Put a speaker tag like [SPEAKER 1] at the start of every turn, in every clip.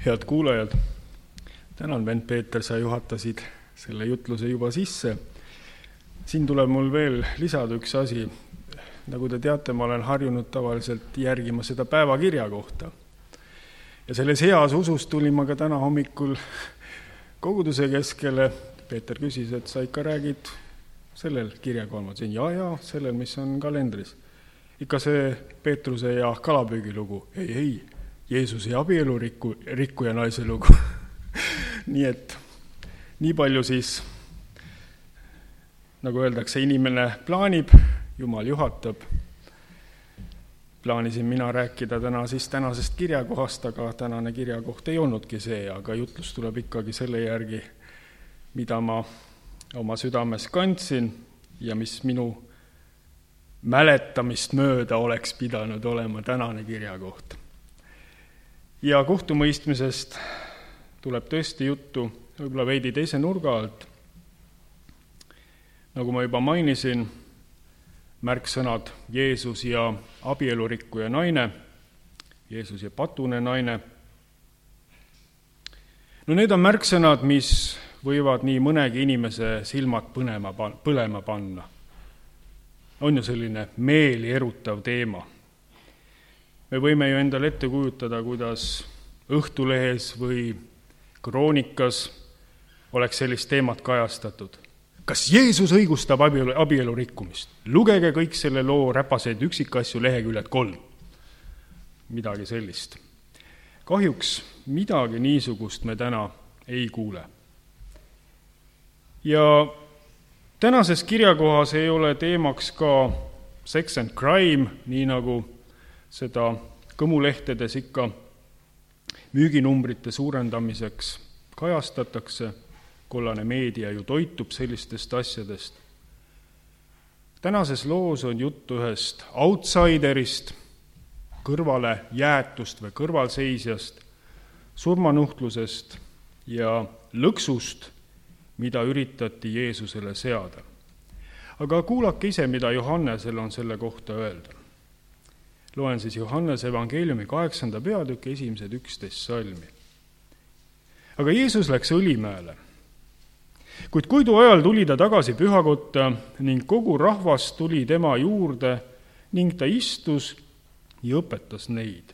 [SPEAKER 1] Head kuulajad, tänan, vend Peeter, sa juhatasid selle jutluse juba sisse. Siin tuleb mul veel lisada üks asi. Nagu te teate, ma olen harjunud tavaliselt järgima seda päevakirja kohta. Ja selles heas usus tulin ma ka täna hommikul koguduse keskele. Peeter küsis, et sa ikka räägid sellel kirjakohal. Ma ütlesin, ja, sellel, mis on kalendris. Ikka see Peetruse ja kalapüügi lugu. Ei, Jeesuse abielurikkuja naise lugu. Nii et nii palju siis, nagu öeldakse, inimene plaanib, Jumal juhatab. Plaanisin mina rääkida täna siis tänasest kirjakohast, aga tänane kirjakoht ei olnudki see, aga jutlus tuleb ikkagi selle järgi, mida ma oma südames kandsin ja mis minu mäletamist mööda oleks pidanud olema tänane kirjakoht. Ja kohtumõistmisest tuleb tõesti juttu võib-olla veidi teise nurga alt. Nagu ma juba mainisin, märksõnad Jeesus ja abielurikkuja naine, Jeesus ja patune naine. No need on märksõnad, mis võivad nii mõnegi inimese silmad põlema panna. On ju selline meeli erutav teema. Me võime ju endale ette kujutada, kuidas Õhtulehes või Kroonikas oleks sellist teemat kajastatud. Kas Jeesus õigustab abielu rikkumist? Lugege kõik selle loo räpaseid üksikasju leheküljed 3. Midagi sellist. Kahjuks midagi niisugust me täna ei kuule. Ja tänases kirjakohas ei ole teemaks ka sex and crime, nii nagu seda kõmulehtedes ikka müüginumbrite suurendamiseks kajastatakse. Kollane meedia ju toitub sellistest asjadest. Tänases loos on juttu ühest outsiderist, kõrvale jäetust või kõrvalseisjast, surmanuhtlusest ja lõksust, mida üritati Jeesusele seada. Aga kuulake ise, mida Johannesel on selle kohta öelda. Loen siis Johannese evangeeliumi 8. peatüki 11 salmi. Aga Jeesus läks Õlimäele. Kuid kuidu ajal tuli ta tagasi pühakotta ning kogu rahvas tuli tema juurde ning ta istus ja õpetas neid.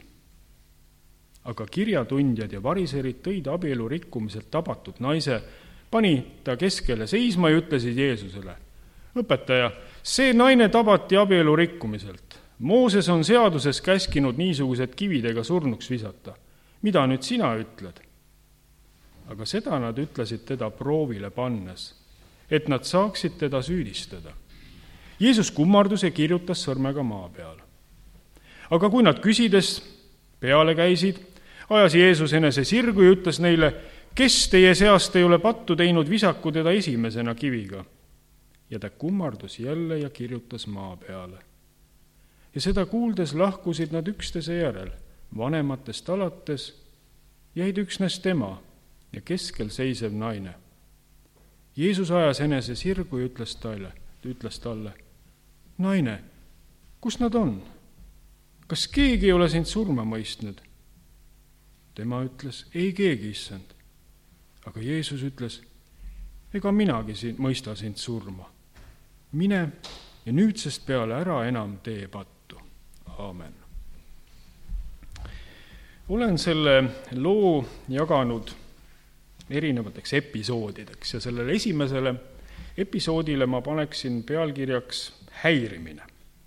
[SPEAKER 1] Aga kirjatundjad ja variserid tõid abielu rikkumiselt tabatud naise, pani ta keskele seisma ja ütlesid Jeesusele: Õpetaja, see naine tabati abielu rikkumiselt. Mooses on seaduses käskinud niisugused kividega surnuks visata. Mida nüüd sina ütled? Aga seda nad ütlesid teda proovile pannes, et nad saaksid teda süüdistada. Jeesus kummardus ja kirjutas sõrmega maa peal. Aga kui nad küsides peale käisid, ajas Jeesus enese sirgu ja ütles neile: kes teie seast ei ole pattu teinud, visaku teda esimesena kiviga. Ja ta kummardus jälle ja kirjutas maa peale. Ja seda kuuldes lahkusid nad üksteise järel, vanematest alates jäid üksnes tema ja keskel seisev naine. Jeesus ajas enese sirgu ja ütles talle: Naine, kus nad on? Kas keegi ei ole sind surma mõistnud? Tema ütles: Ei keegi, issand. Aga Jeesus ütles: Ega minagi mõista sind surma. Mine ja nüüdsest peale ära enam tee pattu. Aamen. Olen selle loo jaganud erinevateks episoodideks ja sellele esimesele episoodile ma paneksin pealkirjaks häirimine.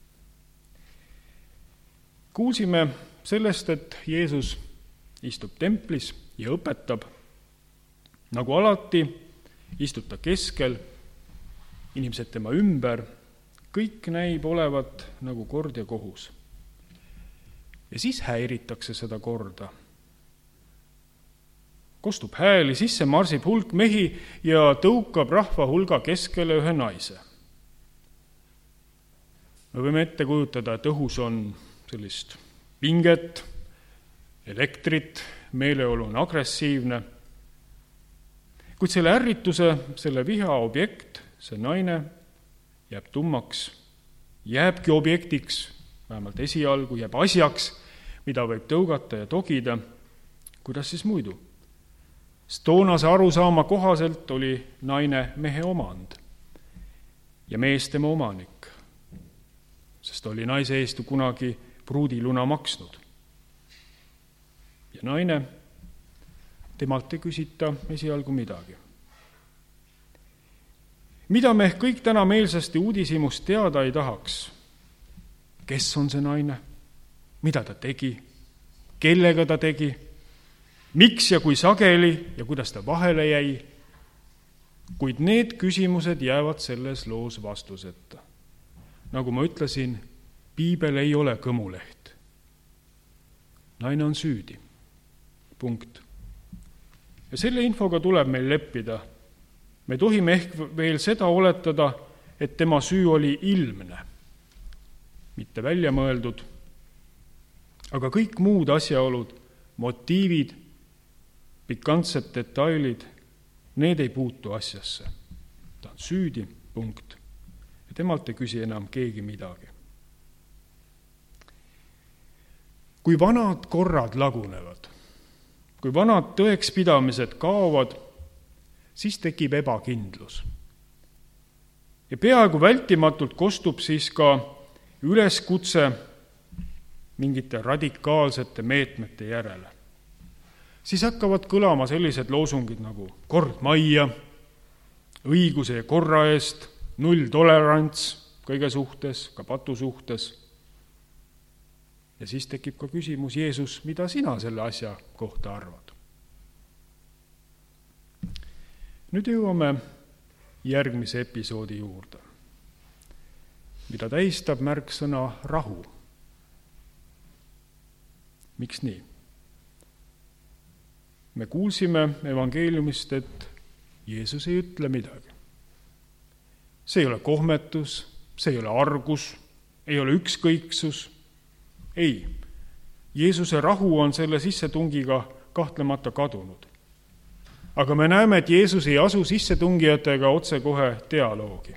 [SPEAKER 1] Kuulsime sellest, et Jeesus istub templis ja õpetab. Nagu alati istub ta keskel, inimesed tema ümber, kõik näib olevat nagu kord ja kohus. Ja siis häiritakse seda korda. Kostub hääli, sisse marsib hulk mehi ja tõukab rahva hulga keskele ühe naise. Me võime ette kujutada, et õhus on sellist pinget, elektrit, meeleolu on agressiivne. Kuid selle ärrituse, selle viha objekt, see naine, jääb tummaks, jääbki objektiks, vähemalt esialgu jääb asjaks, mida võib tõugata ja togida, kuidas siis muidu? Sest toonase arusaama kohaselt oli naine mehe omand ja mees tema omanik, sest oli naise eest kunagi pruudiluna maksnud. Ja naine, temalt ei küsita esialgu midagi. Mida me kõik täna meelsasti uudishimust teada ei tahaks? Kes on see naine? Mida ta tegi? Kellega ta tegi? Miks ja kui sageli ja kuidas ta vahele jäi? Kuid need küsimused jäävad selles loos vastuseta. Nagu ma ütlesin, piibel ei ole kõmuleht. Naine on süüdi. Punkt. Ja selle infoga tuleb meil leppida. Me tohime ehk veel seda oletada, et tema süü oli ilmne, mitte välja mõeldud, aga kõik muud asjaolud, motiivid, pikantsed detailid, need ei puutu asjasse. Ta on süüdi, punkt. Ja temalt ei küsi enam keegi midagi. Kui vanad korrad lagunevad, kui vanad tõekspidamised kaovad, siis tekib ebakindlus. Ja peaaegu vältimatult kostub siis ka üleskutse mingite radikaalsete meetmete järele. Siis hakkavad kõlama sellised loosungid nagu kord majja, õiguse ja korra eest, nulltolerants kõige suhtes, ka patu suhtes. Ja siis tekib ka küsimus, Jeesus, mida sina selle asja kohta arvad? Nüüd jõuame järgmise episoodi juurde, mida tähistab märksõna rahu. Miks nii? Me kuulsime evangeeliumist, et Jeesus ei ütle midagi. See ei ole kohmetus, see ei ole argus, ei ole ükskõiksus. Ei, Jeesuse rahu on selle sissetungiga kahtlemata kadunud. Aga me näeme, et Jeesus ei asu sissetungijatega otsekohe dialoogi.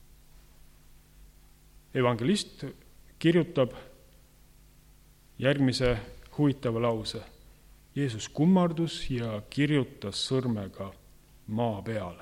[SPEAKER 1] Evangelist kirjutab järgmise huvitava lause. Jeesus kummardus ja kirjutas sõrmega maa peale.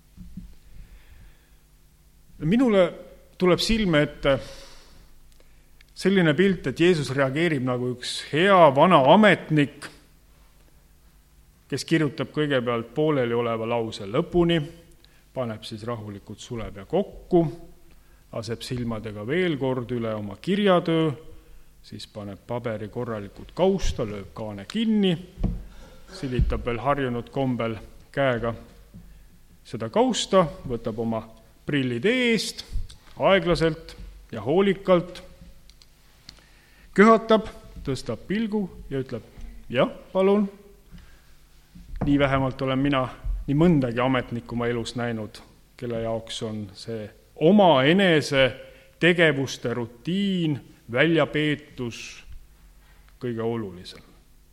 [SPEAKER 1] Minule tuleb silme ette selline pilt, et Jeesus reageerib nagu üks hea vana ametnik, kes kirjutab kõigepealt pooleli oleva lause lõpuni, paneb siis rahulikult sulepea kokku, laseb silmadega veel kord üle oma kirjatöö, siis paneb paberi korralikult kausta, lööb kaane kinni, silitab veel harjunud kombel käega seda kausta, võtab oma prillid eest, aeglaselt ja hoolikalt, köhatab, tõstab pilgu ja ütleb, jah, palun. Nii vähemalt olen mina nii mõndagi ametnikku ma elus näinud, kelle jaoks on see oma enese tegevuste rutiin, väljapeetus kõige olulisem.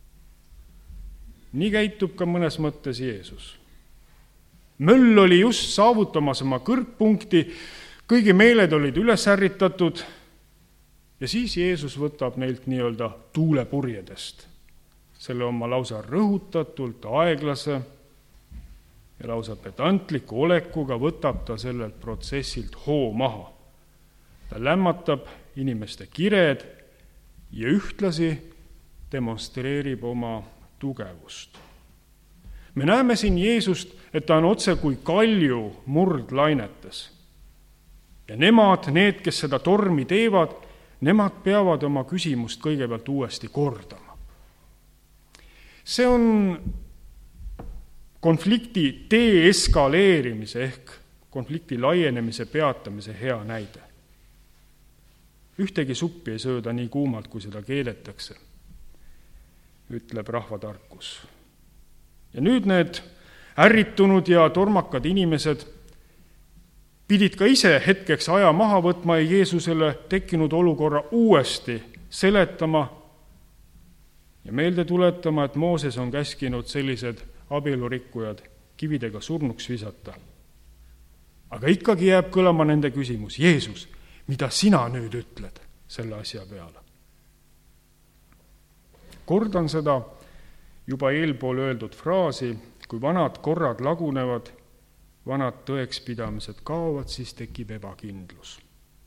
[SPEAKER 1] Nii käitub ka mõnes mõttes Jeesus. Möll oli just saavutamas oma kõrgpunkti, kõigi meeled olid üles ärritatud ja siis Jeesus võtab neilt nii-öelda tuulepurjedest. Selle oma lausa rõhutatult aeglase ja lausa pedantliku olekuga võtab ta sellelt protsessilt hoo maha. Ta lämmatab inimeste kired ja ühtlasi demonstreerib oma tugevust. Me näeme siin Jeesust, et ta on otse kui kalju murdlainetes. Ja nemad, need, kes seda tormi teevad, nemad peavad oma küsimust kõigepealt uuesti kordama. See on konflikti deeskaleerimise ehk konflikti laienemise peatamise hea näide. Ühtegi suppi ei sööda nii kuumalt, kui seda keedetakse, ütleb rahvatarkus. Ja nüüd need ärritunud ja tormakad inimesed pidid ka ise hetkeks aja maha võtma ja Jeesusele tekkinud olukorra uuesti seletama ja meelde tuletama, et Mooses on käskinud sellised abielurikkujad kividega surnuks visata. Aga ikkagi jääb kõlama nende küsimus, Jeesus, mida sina nüüd ütled selle asja peale? Kordan seda juba eelpool öeldud fraasi, kui vanad korrad lagunevad, vanad tõekspidamised kaovad, siis tekib ebakindlus.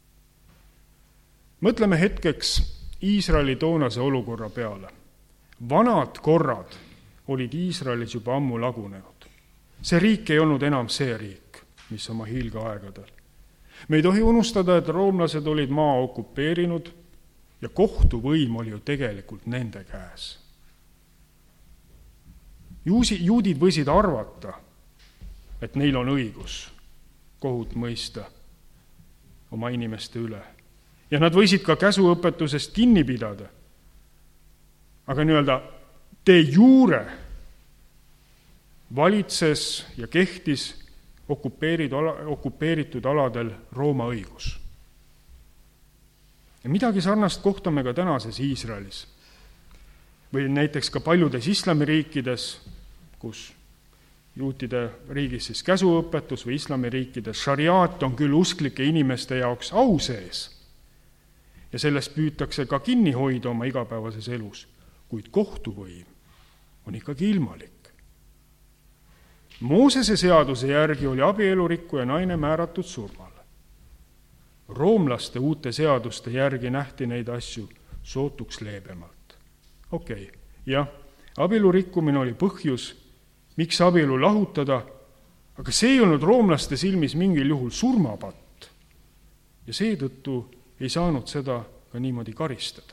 [SPEAKER 1] Mõtleme hetkeks Iisraeli toonase olukorra peale. Vanad korrad olid Iisraelis juba ammu lagunenud. See riik ei olnud enam see riik, mis oma hiilgeaegadel. Me ei tohi unustada, et roomlased olid maa okupeerinud ja kohtuvõim oli ju tegelikult nende käes. Juudid võisid arvata, et neil on õigus kohut mõista oma inimeste üle. Ja nad võisid ka käsuõpetusest kinni pidada. Aga de jure valitses ja kehtis okupeeritud aladel Rooma õigus. Ja midagi sarnast kohtame ka tänases Iisraelis. Või näiteks ka paljudes islamiriikides, kus juutide riigis siis käsuõpetus või islamiriikides šariaat on küll usklike inimeste jaoks au sees. Ja sellest püütakse ka kinni hoida oma igapäevases elus, kuid kohtuvõim on ikkagi ilmalik. Moosese seaduse järgi oli abielurikkuja naine määratud surmale. Roomlaste uute seaduste järgi nähti neid asju sootuks leebemalt. Jah, abielu rikkumine oli põhjus, miks abielu lahutada, aga see ei olnud roomlaste silmis mingil juhul surmapatt. Ja seetõttu ei saanud seda ka niimoodi karistada.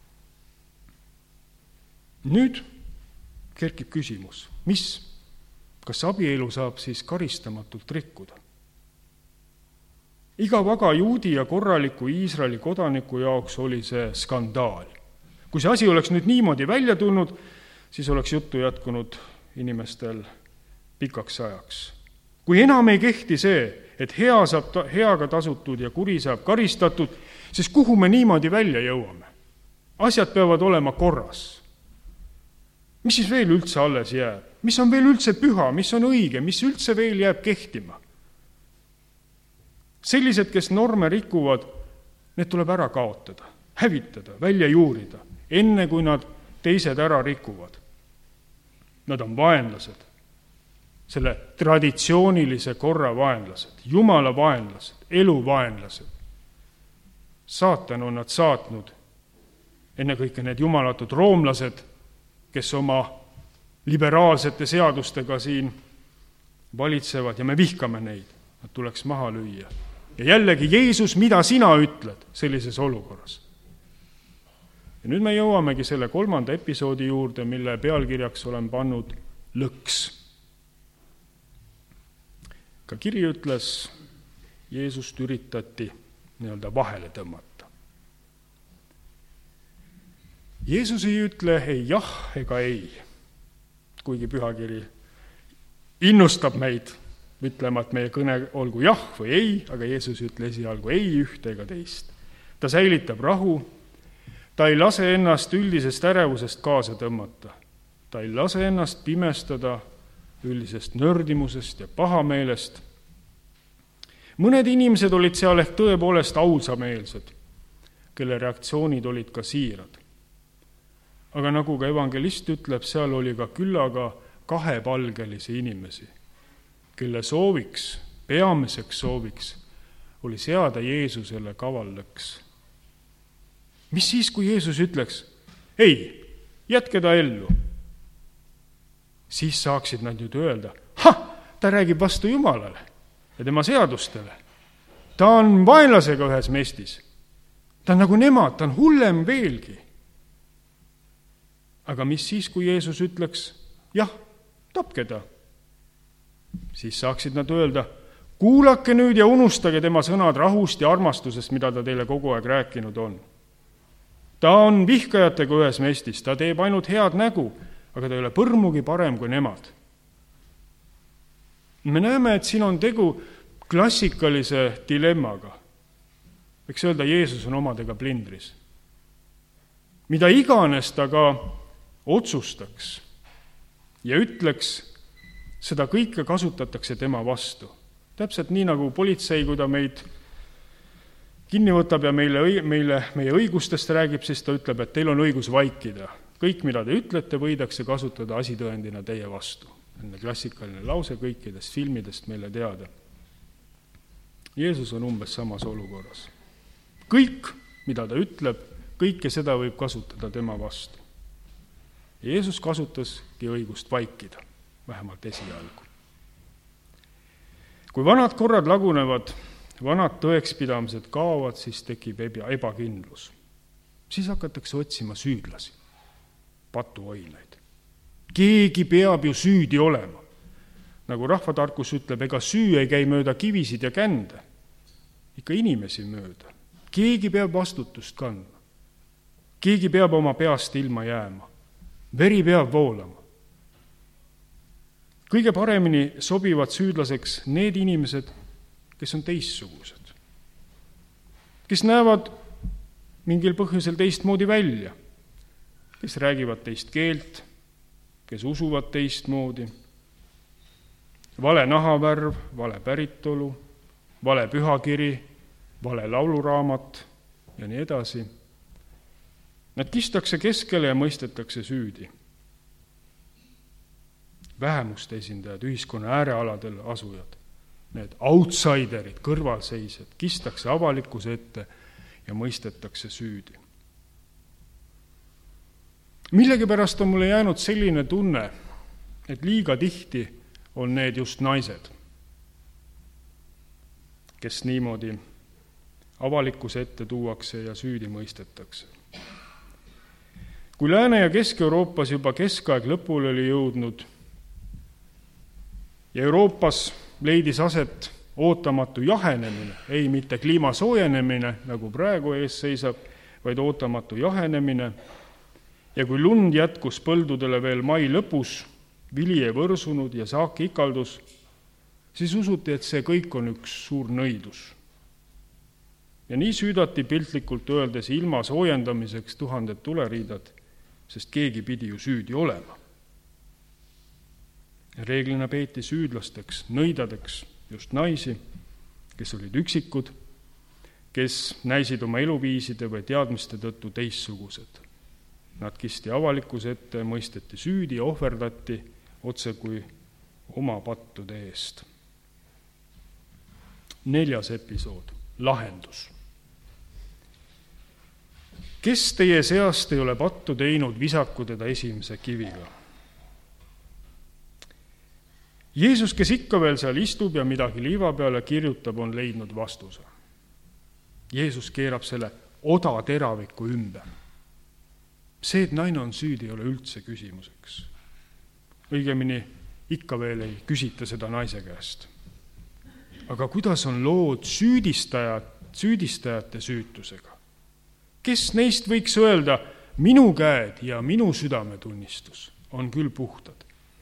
[SPEAKER 1] Nüüd kerkib küsimus, kas abielu saab siis karistamatult rikkuda? Iga vaga juudi ja korraliku Iisraeli kodaniku jaoks oli see skandaal. Kui see asi oleks nüüd niimoodi välja tulnud, siis oleks juttu jätkunud inimestel pikaks ajaks. Kui enam ei kehti see, et hea saab heaga tasutud ja kuri saab karistatud, siis kuhu me niimoodi välja jõuame? Asjad peavad olema korras. Mis siis veel üldse alles jääb? Mis on veel üldse püha? Mis on õige? Mis üldse veel jääb kehtima? Sellised, kes norme rikuvad, need tuleb ära kaotada, hävitada, välja juurida, enne kui nad teised ära rikuvad. Nad on vaenlased, selle traditsioonilise korra vaenlased, Jumala vaenlased, elu vaenlased. Saatan on nad saatnud, ennekõike need jumalatud roomlased, kes oma liberaalsete seadustega siin valitsevad ja me vihkame neid, nad tuleks maha lüüa. Ja jällegi, Jeesus, mida sina ütled sellises olukorras? Ja nüüd me jõuamegi selle 3. episoodi juurde, mille pealkirjaks olen pannud lõks. Ka kiri ütles, Jeesust üritati vahele tõmmata. Jeesus ei ütle ei jah ega ei, kuigi pühakiri innustab meid ütlema, et meie kõne olgu jah või ei, aga Jeesus ütle esialgu ei ühte ega teist. Ta säilitab rahu, ta ei lase ennast üldisest ärevusest kaasa tõmmata, ta ei lase ennast pimestada üldisest nördimusest ja pahameelest. Mõned inimesed olid seal ehk tõepoolest ausameelsed, kelle reaktsioonid olid ka siirad. Aga nagu ka evangelist ütleb, seal oli ka küllaga kahepalgelisi inimesi, kelle sooviks, peamiseks sooviks oli seada Jeesusele kavallõks. Mis siis, kui Jeesus ütleks, ei, jätke ta ellu? Siis saaksid nad nüüd öelda, ta räägib vastu Jumalale ja tema seadustele. Ta on vaenlasega ühes mestis. Ta on nagu nemad, ta on hullem veelgi. Aga mis siis, kui Jeesus ütleks, jah, tapke ta? Siis saaksid nad öelda, kuulake nüüd ja unustage tema sõnad rahust ja armastusest, mida ta teile kogu aeg rääkinud on. Ta on vihkajatega ühes mestis, ta teeb ainult head nägu, aga ta ei ole põrmugi parem kui nemad. Me näeme, et siin on tegu klassikalise dilemmaga. Võiks öelda, Jeesus on omadega plindris. Mida iganes ta ka otsustaks ja ütleks, seda kõike kasutatakse tema vastu. Täpselt nii nagu politsei, kui ta meid kinni võtab ja meie õigustest räägib, siis ta ütleb, et teil on õigus vaikida. kõik, mida te ütlete, võidakse kasutada asitõendina teie vastu. Klassikaline lause kõikidest filmidest meile teada. Jeesus on umbes samas olukorras. Kõik, mida ta ütleb, kõike seda võib kasutada tema vastu. Jeesus kasutaski õigust vaikida, vähemalt esialgu. Kui vanad korrad lagunevad, vanad tõekspidamised kaovad, siis tekib ebakindlus. Siis hakatakse otsima süüdlasi, patuoinaid. Keegi peab ju süüdi olema. Nagu rahvatarkus ütleb, ega süü ei käi mööda kivisid ja kände, ikka inimesi mööda. Keegi peab vastutust kandma. Keegi peab oma peast ilma jääma. Veri peab voolama. Kõige paremini sobivad süüdlaseks need inimesed, kes on teistsugused, kes näevad mingil põhjusel teistmoodi välja, kes räägivad teist keelt, kes usuvad teistmoodi, vale nahavärv, vale päritolu, vale pühakiri, vale lauluraamat ja nii edasi. Nad kistakse keskele ja mõistetakse süüdi. Vähemuste esindajad, ühiskonna äärealadel asujad, need outsiderid, kõrvalseisjad, kistakse avalikkuse ette ja mõistetakse süüdi. Millegipärast on mulle jäänud selline tunne, et liiga tihti on need just naised, kes niimoodi avalikkuse ette tuuakse ja süüdi mõistetakse. Kui Lääne- ja Kesk-Euroopas juba keskaeg lõpule oli jõudnud ja Euroopas leidis aset ootamatu jahenemine, ei mitte kliima soojenemine, nagu praegu ees seisab, vaid ootamatu jahenemine, ja kui lund jätkus põldudele veel mai lõpus, vili ei võrsunud ja saak ikaldus, siis usuti, et see kõik on üks suur nõidus. Ja nii süüdati piltlikult öeldes ilma soojendamiseks 1000 tuleriidad, sest keegi pidi ju süüdi olema. Reeglina peeti süüdlasteks, nõidadeks just naisi, kes olid üksikud, kes näisid oma eluviiside või teadmiste tõttu teistsugused. Nad kisti avalikkuse ette, mõisteti süüdi ja ohverdati otse kui oma pattude eest. 4. episood, lahendus. Kes teie seast ei ole pattu teinud, visaku teda esimese kiviga. Jeesus, kes ikka veel seal istub ja midagi liiva peale kirjutab, on leidnud vastuse. Jeesus keerab selle odateraviku ümber. See, et naine on süüdi, ei ole üldse küsimuseks. Õigemini ikka veel ei küsita seda naise käest. Aga kuidas on lood süüdistajate süütusega? Kes neist võiks öelda, minu käed ja minu südametunnistus on küll puhtad?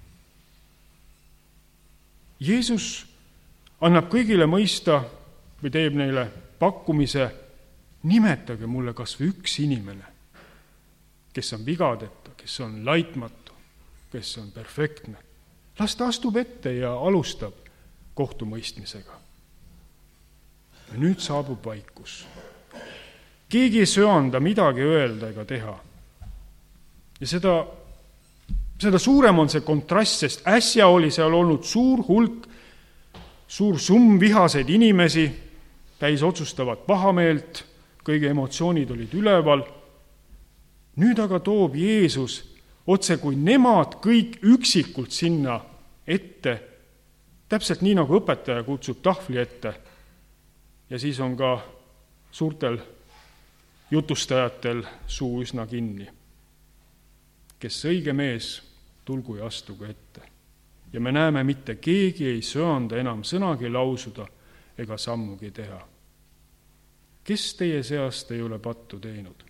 [SPEAKER 1] Jeesus annab kõigile mõista või teeb neile pakkumise, nimetage mulle kas või üks inimene, kes on vigadeta, kes on laitmatu, kes on perfektne. Las ta astub ette ja alustab kohtumõistmisega. Ja nüüd saabub vaikus. Keegi ei söanda midagi öelda ega teha. Ja seda suurem on see kontrast, sest äsja oli seal olnud suur hulk, suur summ vihaseid inimesi, täis otsustavat pahameelt, kõige emotsioonid olid üleval. Nüüd aga toob Jeesus otse kui nemad kõik üksikult sinna ette, täpselt nii nagu õpetaja kutsub tahvli ette. Ja siis on ka suurtel jutustajatel suu üsna kinni. Kes õige mees, tulgu ja astugu ette. Ja me näeme, mitte keegi ei söanda enam sõnagi lausuda ega sammugi teha. Kes teie seast ei ole pattu teinud?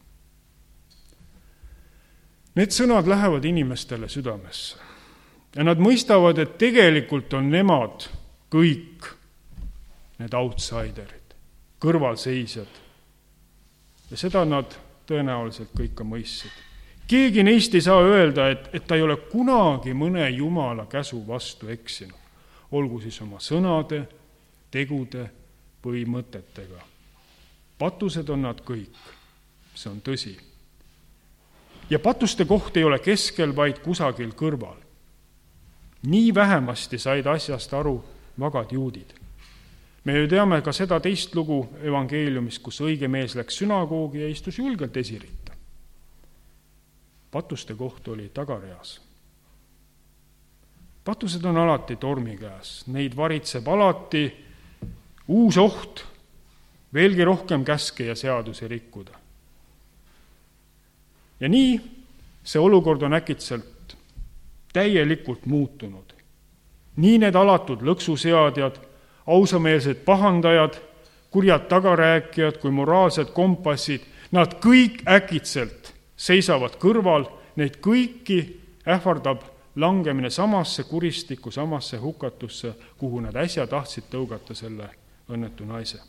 [SPEAKER 1] Need sõnad lähevad inimestele südamesse. Ja nad mõistavad, et tegelikult on nemad kõik need outsiderid, kõrvalseisjad. Ja seda nad tõenäoliselt kõik ka mõistsid. Keegi neist ei saa öelda, et ta ei ole kunagi mõne Jumala käsu vastu eksinud, olgu siis oma sõnade, tegude või mõtetega. Patused on nad kõik, see on tõsi. ja patuste koht ei ole keskel, vaid kusagil kõrval. Nii vähemasti said asjast aru vagad juudid. Me ju teame ka seda teist lugu evangeeliumist, kus õige mees läks sünagoogi ja istus julgelt esiritta. Patuste koht oli tagareas. Patused on alati tormi käes, neid varitseb alati uus oht, veelgi rohkem käske ja seadusi rikkuda. Ja nii see olukord on äkitselt täielikult muutunud. Nii need alatud lõksuseadjad, ausameelsed pahandajad, kurjad tagarääkijad kui moraalsed kompassid, nad kõik äkitselt seisavad kõrval, neid kõiki ähvardab langemine samasse kuristikku, samasse hukatusse, kuhu nad äsja tahtsid tõugata selle õnnetu naise.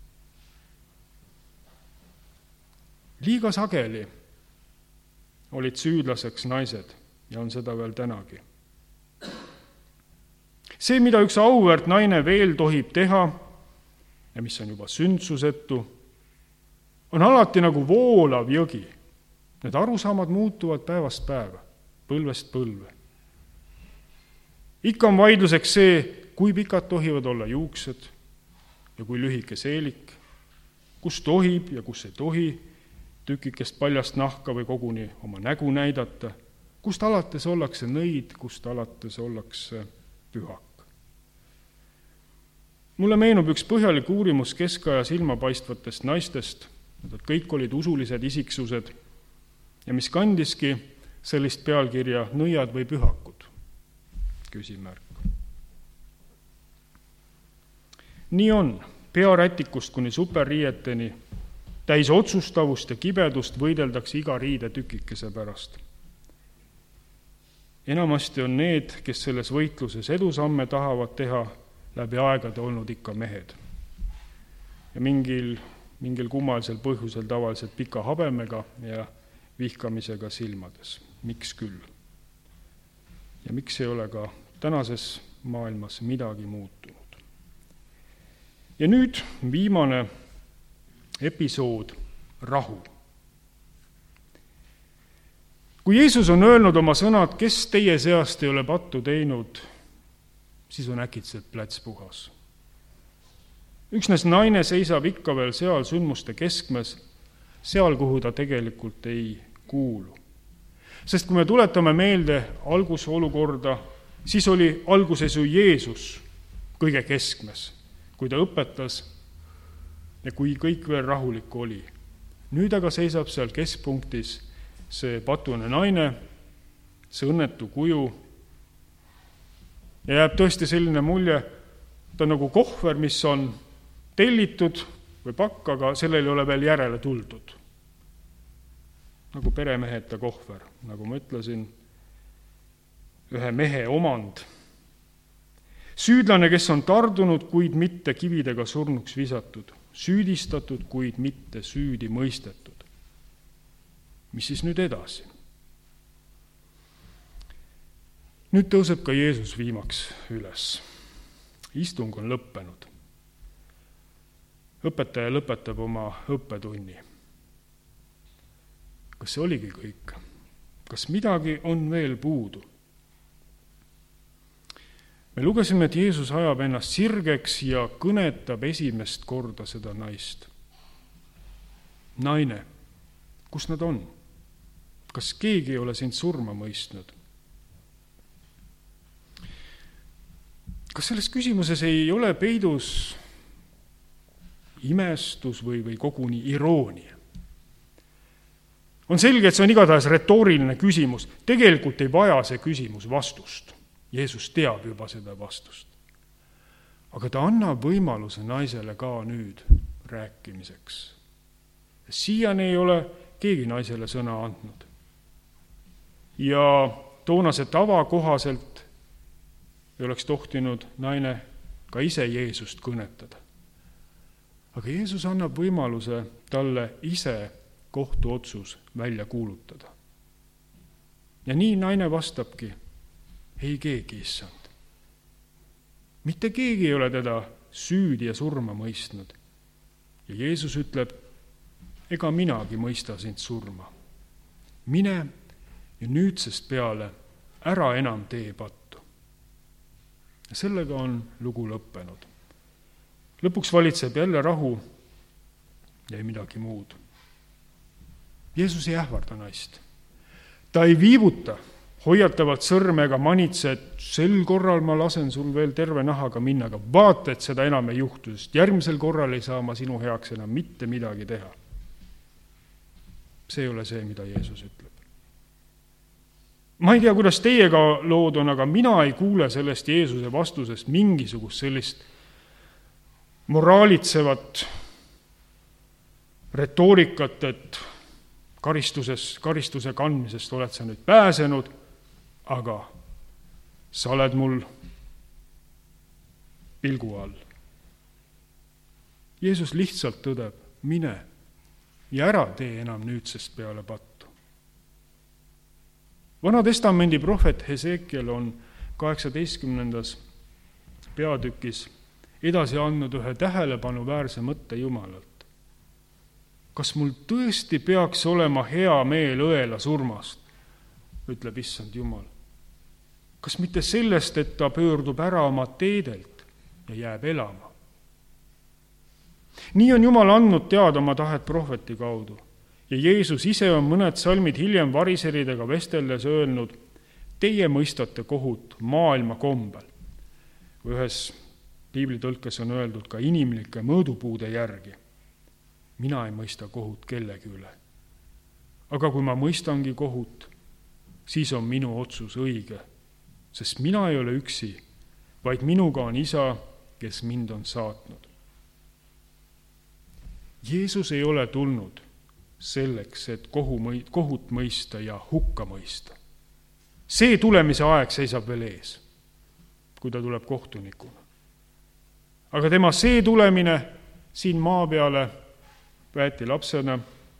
[SPEAKER 1] Liiga sageli olid süüdlaseks naised ja on seda veel tänagi. See, mida üks auväärt naine veel tohib teha ja mis on juba sündsusetu, on alati nagu voolav jõgi. Need arusaamad muutuvad päevast päeva, põlvest põlve. Ikka on vaidluseks see, kui pikad tohivad olla juuksed ja kui lühike seelik, kus tohib ja kus ei tohi tükikest paljast nahka või koguni oma nägu näidata, kust alates ollakse nõid, kust alates ollakse pühak. Mulle meenub üks põhjalik uurimus keskaja silmapaistvatest naistest, nad kõik olid usulised isiksused ja mis kandiski sellist pealkirja nõiad või pühakud, küsimärk. Nii on, pearätikust kuni superriieteni, täis otsustavust ja kibedust võideldakse iga riide tükikese pärast. Enamasti on need, kes selles võitluses edusamme tahavad teha, läbi aegade olnud ikka mehed. Ja mingil kummalisel põhjusel tavaliselt pika habemega ja vihkamisega silmades. Miks küll? Ja miks ei ole ka tänases maailmas midagi muutunud? Ja nüüd viimane episood, rahu. Kui Jeesus on öelnud oma sõnad, kes teie seast ei ole pattu teinud, siis on äkitselt pläts puhas. Üksnes naine seisab ikka veel seal sündmuste keskmes, seal, kuhu ta tegelikult ei kuulu. Sest kui me tuletame meelde algusolukorda, siis oli alguses ju Jeesus kõige keskmes, kui ta õpetas ja kui kõik veel rahulik oli. Nüüd aga seisab seal keskpunktis see patune naine, see õnnetu kuju, ja jääb tõesti selline mulje, ta on nagu kohver, mis on tellitud või pakk, aga sellel ei ole veel järele tuldud. Nagu peremeheta kohver, nagu ma ütlesin, ühe mehe omand. Süüdlane, kes on tardunud, kuid mitte kividega surnuks visatud, süüdistatud, kuid mitte süüdi mõistetud. Mis siis nüüd edasi? Nüüd tõuseb ka Jeesus viimaks üles. Istung on lõppenud. Õpetaja lõpetab oma õppetunni. Kas see oligi kõik? Kas midagi on veel puudu? Me lugesime, et Jeesus ajab ennast sirgeks ja kõnetab esimest korda seda naist. Naine, kus nad on? Kas keegi ei ole sind surma mõistnud? Kas selles küsimuses ei ole peidus imestus või koguni iroonia? On selge, et see on igatahes retooriline küsimus. Tegelikult ei vaja see küsimus vastust. Jeesus teab juba seda vastust. Aga ta annab võimaluse naisele ka nüüd rääkimiseks. Siiani ei ole keegi naisele sõna andnud. Ja toonase tava kohaselt ei oleks tohtinud naine ka ise Jeesust kõnetada. Aga Jeesus annab võimaluse talle ise kohtuotsus välja kuulutada. Ja nii naine vastabki, ei keegi, issand. Mitte keegi ei ole teda süüdi ja surma mõistnud. Ja Jeesus ütleb, ega minagi mõista sind surma. mine ja nüüdsest peale ära enam tee pattu. Ja sellega on lugu lõppenud. Lõpuks valitseb jälle rahu ja ei midagi muud. Jeesus ei ähvarda naist. Ta ei viivuta hoiatavalt sõrme ega manitse, et sel korral ma lasen sul veel terve nahaga minna, aga vaata, et seda enam ei juhtu, sest järgmisel korral ei saa ma sinu heaks enam mitte midagi teha. See ei ole see, mida Jeesus ütleb. Ma ei tea, kuidas teiega lood on, aga mina ei kuule sellest Jeesuse vastusest mingisugust sellist moraalitsevat retoorikat, et karistuse kandmisest oled sa nüüd pääsenud, aga sa oled mul pilgu all. Jeesus lihtsalt tõdeb, mine ja ära tee enam nüüdsest peale pattu. Vana Testamendi prohvet Hesekiel on 18. peatükis edasi andnud ühe tähelepanuväärse mõtte Jumalalt. Kas mul tõesti peaks olema hea meel õela surmast, ütleb issand Jumal. Kas mitte sellest, et ta pöördub ära oma teedelt ja jääb elama? Nii on Jumal andnud teada oma tahet prohveti kaudu ja Jeesus ise on mõned salmid hiljem variseridega vesteldes öelnud, teie mõistate kohut maailma kombel. Ühes piiblitõlkes on öeldud ka inimlike mõõdupuude järgi. Mina ei mõista kohut kellegi üle. Aga kui ma mõistangi kohut, siis on minu otsus õige, sest mina ei ole üksi, vaid minuga on isa, kes mind on saatnud. Jeesus ei ole tulnud selleks, et kohut mõista ja hukka mõista. See tulemise aeg seisab veel ees, kui ta tuleb kohtunikuna. Aga tema see tulemine siin maa peale väeti lapsena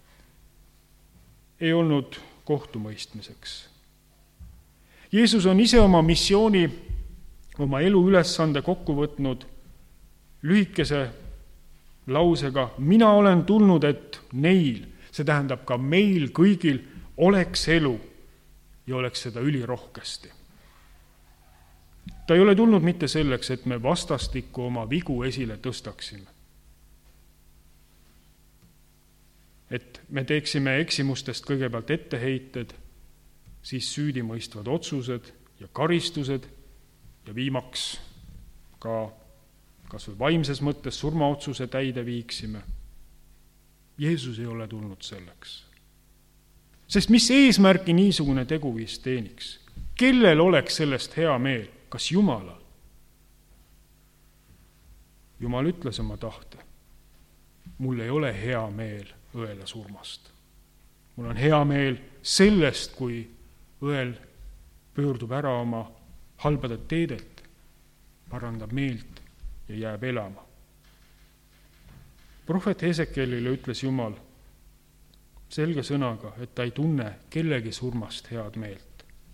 [SPEAKER 1] ei olnud kohtumõistmiseks. Jeesus on ise oma missiooni, oma elu ülesande kokku võtnud lühikese lausega, mina olen tulnud, et neil, see tähendab ka meil kõigil, oleks elu ja oleks seda ülirohkesti. Ta ei ole tulnud mitte selleks, et me vastastikku oma vigu esile tõstaksime. Et me teeksime eksimustest kõigepealt etteheited, siis süüdimõistvad otsused ja karistused ja viimaks ka kas või vaimses mõttes surmaotsuse täide viiksime. Jeesus ei ole tulnud selleks. Sest mis eesmärki niisugune teguviis teeniks? Kellel oleks sellest hea meel? Kas Jumalal? Jumal ütles oma tahte. Mul ei ole hea meel õela surmast. Mul on hea meel sellest, kui õel pöördub ära oma halbadelt teedelt, parandab meelt ja jääb elama. Prohvet Hesekielile ütles Jumal selge sõnaga, et ta ei tunne kellegi surmast head meelt.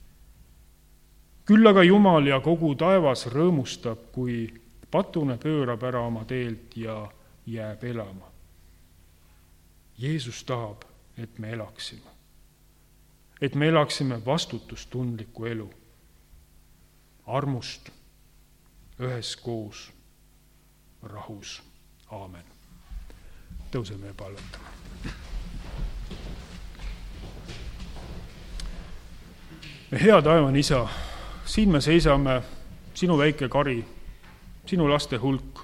[SPEAKER 1] Küll aga Jumal ja kogu taevas rõõmustab, kui patune pöörab ära oma teelt ja jääb elama. Jeesus tahab, et me elaksime. Et me elaksime vastutustundlikku elu. Armust, üheskoos, rahus. Aamen. Tõuseme ja palvetame. Hea taevane isa, siin me seisame, sinu väike kari, sinu laste hulk.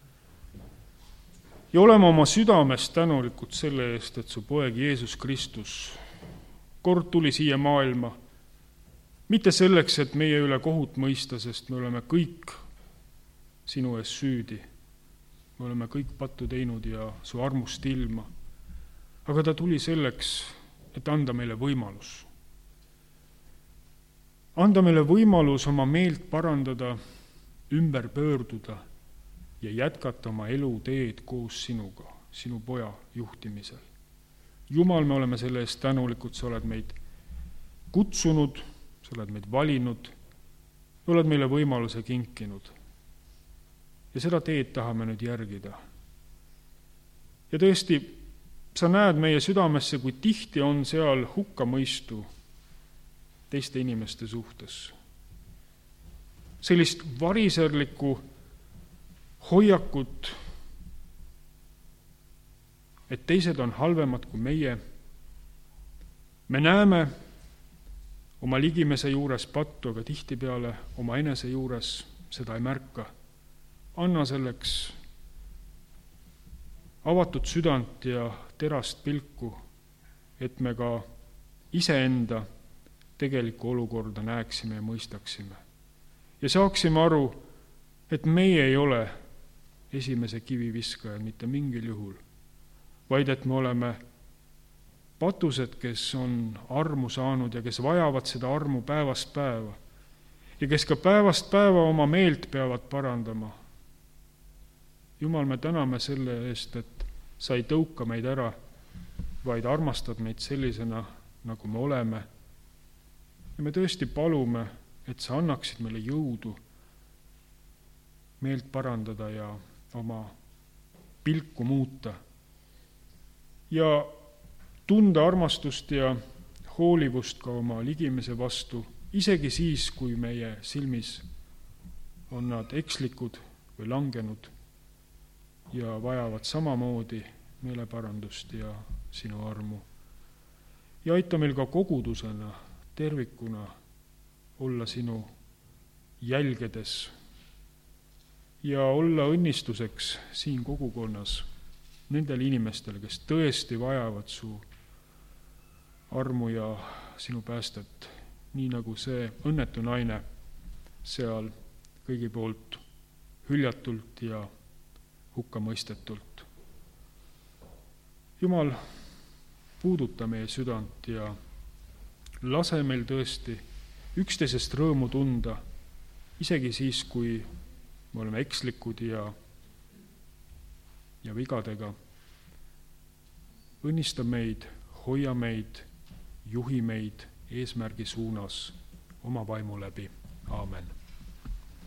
[SPEAKER 1] Ja oleme oma südamest tänulikud selle eest, et su poeg Jeesus Kristus kord tuli siia maailma. Mitte selleks, et meie üle kohut mõista, sest me oleme kõik sinu ees süüdi. Me oleme kõik pattu teinud ja su armust ilma. Aga ta tuli selleks, et anda meile võimalus. Anda meile võimalus oma meelt parandada, ümber pöörduda ja jätkata oma eluteed koos sinuga, sinu poja juhtimisel. Jumal, me oleme selle eest tänulikud, sa oled meid kutsunud, sa oled meid valinud, sa oled meile võimaluse kinkinud. Ja seda teed tahame nüüd järgida. Ja tõesti, sa näed meie südamesse, kui tihti on seal hukkamõistu teiste inimeste suhtes. Sellist variserlikku hoiakut, et teised on halvemad kui meie. Me näeme oma ligimese juures pattu, aga tihtipeale oma enese juures seda ei märka. Anna selleks avatud südant ja terast pilku, et me ka iseenda tegelikku olukorda näeksime ja mõistaksime. Ja saaksime aru, et meie ei ole esimese kiviviskajad mitte mingil juhul, vaid et me oleme patused, kes on armu saanud ja kes vajavad seda armu päevast päeva ja kes ka päevast päeva oma meelt peavad parandama. Jumal, me täname selle eest, et sa ei tõuka meid ära, vaid armastad meid sellisena, nagu me oleme. Ja me tõesti palume, et sa annaksid meile jõudu meelt parandada ja oma pilku muuta ja tunda armastust ja hoolivust ka oma ligimese vastu, isegi siis, kui meie silmis on nad ekslikud või langenud ja vajavad samamoodi meeleparandust ja sinu armu. Ja aita meil ka kogudusena, tervikuna olla sinu jälgedes ja olla õnnistuseks siin kogukonnas nendele inimestele, kes tõesti vajavad su armu ja sinu päästet, nii nagu see õnnetu naine seal kõigi poolt hüljatult ja hukkamõistetult. Jumal, puuduta meie südant ja lase meil tõesti üksteisest rõõmu tunda, isegi siis, kui me oleme ekslikud ja vigadega. Õnnista meid, hoia meid, juhi meid eesmärgi suunas oma vaimu läbi. Aamen.